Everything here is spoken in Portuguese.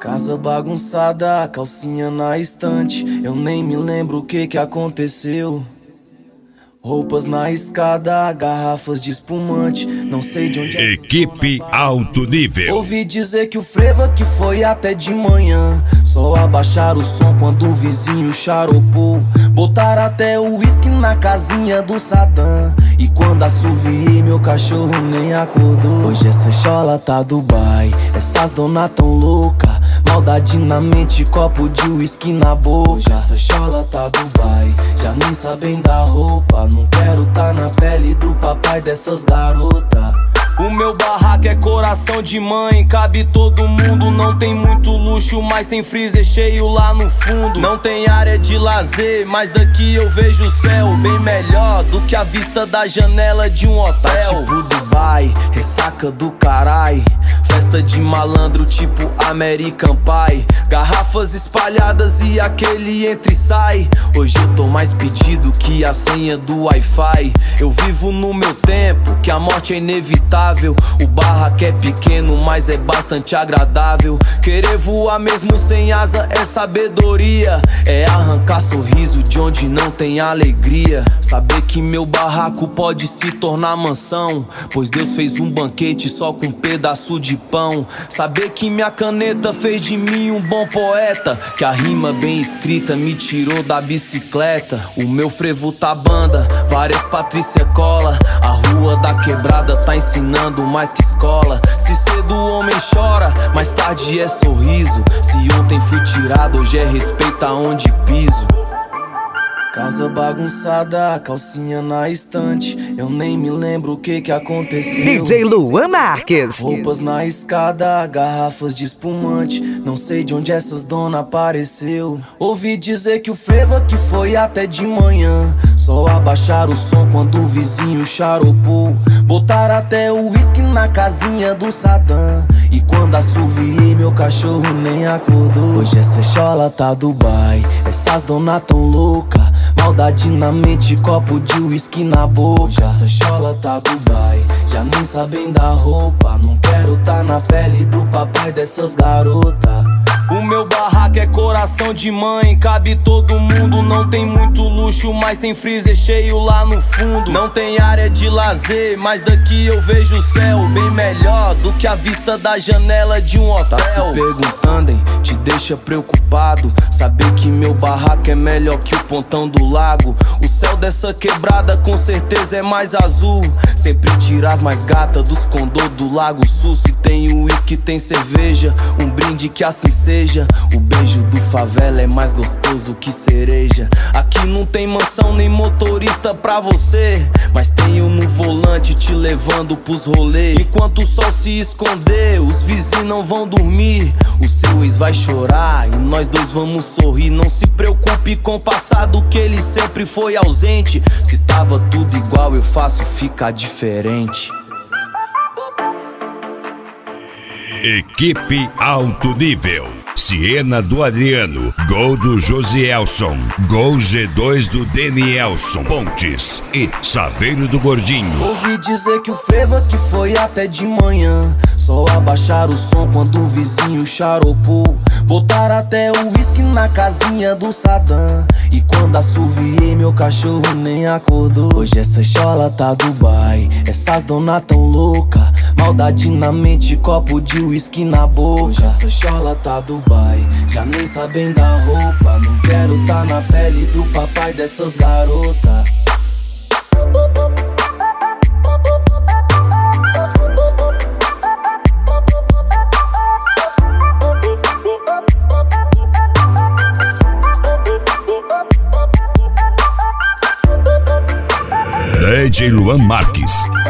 Casa bagunçada, calcinha na estante. Eu nem me lembro o que aconteceu. Roupas na escada, garrafas de espumante. Não sei de onde Equipe Alto Nível. Ouvi dizer que o frevo aqui foi até de manhã. Só abaixar o som quando o vizinho charopou. Botar até o uísque na casinha do Saddam. E quando assoviei, meu cachorro nem acordou. Hoje essa chola tá Dubai. Essas dona tão louca. Maldade na mente, copo de uísque na boca. Hoje essa chola tá Dubai. Já nem sabem da roupa. Não quero tá na pele do papai dessas garotas. O meu barraco é coração de mãe, cabe todo mundo. Não tem muito luxo, mas tem freezer cheio lá no fundo. Não tem área de lazer, mas daqui eu vejo o céu bem melhor do que a vista da janela de um hotel. Tá tipo Dubai, ressaca do carai. Festa de malandro tipo American Pie. Garrafas espalhadas e aquele entra e sai. Hoje eu tô mais pedido que a senha do Wi-Fi. Eu vivo no meu tempo, que a morte é inevitável. O barraco é pequeno, mas é bastante agradável. Querer voar mesmo sem asa é sabedoria. É arrancar sorriso de onde não tem alegria. Saber que meu barraco pode se tornar mansão, pois Deus fez um banquete só com um pedaço de pão. Saber que minha caneta fez de mim um bom poeta, que a rima bem escrita me tirou da bicicleta. O meu frevo tá banda, várias Patrícia cola. A rua da quebrada tá ensinando mais que escola. Se cedo o homem chora, mais tarde é sorriso. Se ontem fui tirado, hoje é respeito aonde piso. Casa bagunçada, calcinha na estante. Eu nem me lembro o que aconteceu. DJ Luan Marques. Roupas na escada, garrafas de espumante. Não sei de onde essas dona apareceu. Ouvi dizer que o frevo aqui foi até de manhã. Só abaixar o som quando o vizinho charopou. Botar até o uísque na casinha do Saddam. E quando assoviei, meu cachorro nem acordou. Hoje essa chola tá Dubai. Essas dona tão louca. Maldade na mente, copo de uísque na boca. Hoje essa chola tá Dubai. Já nem sabem da roupa. Não quero tá na pele do papai dessas garotas. O meu barraco é coração de mãe, cabe todo mundo. Não tem muito luxo, mas tem freezer cheio lá no fundo. Não tem área de lazer, mas daqui eu vejo o céu bem melhor do que a vista da janela de um hotel. Tá se perguntando, hein? Te deixa preocupado saber que meu barraco é melhor que o pontão do lago. O céu dessa quebrada com certeza é mais azul. Sempre tira as mais gatas dos condô do Lago Sul. Se tem uísque, tem cerveja, um brinde que assim seja. O beijo do favela é mais gostoso que cereja. Aqui não tem mansão nem motorista pra você, mas tenho no volante te levando pros rolês. Enquanto o sol se esconder, os vizinhos não vão dormir. O seu ex vai chorar e nós dois vamos sorrir. Não se preocupe com o passado, que ele sempre foi ausente. Se tava tudo igual, eu faço ficar diferente. Equipe Alto Nível. Siena do Adriano, gol do Josielson, gol G2 do Denielson Pontes e Saveiro do Gordinho. Ouvi dizer que o frevo aqui foi até de manhã. Só abaixar o som quando o vizinho charopou. Botar até o uísque na casinha do Saddam. E quando assoviei, meu cachorro nem acordou. Hoje essa chola tá Dubai. Essas dona tão louca. Maldade na mente, copo de uísque na boca. Hoje essa chola tá Dubai. Já nem sabem da roupa. Não quero tá na pele do papai dessas garotas. DJ Luan Marques.